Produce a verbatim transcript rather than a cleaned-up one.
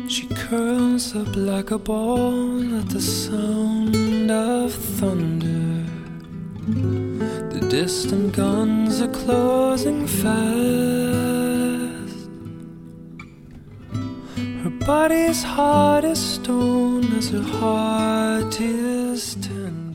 She curls up like a ball at the sound of thunder. The distant guns are closing fast. Her body's hard as stone as her heart is tender.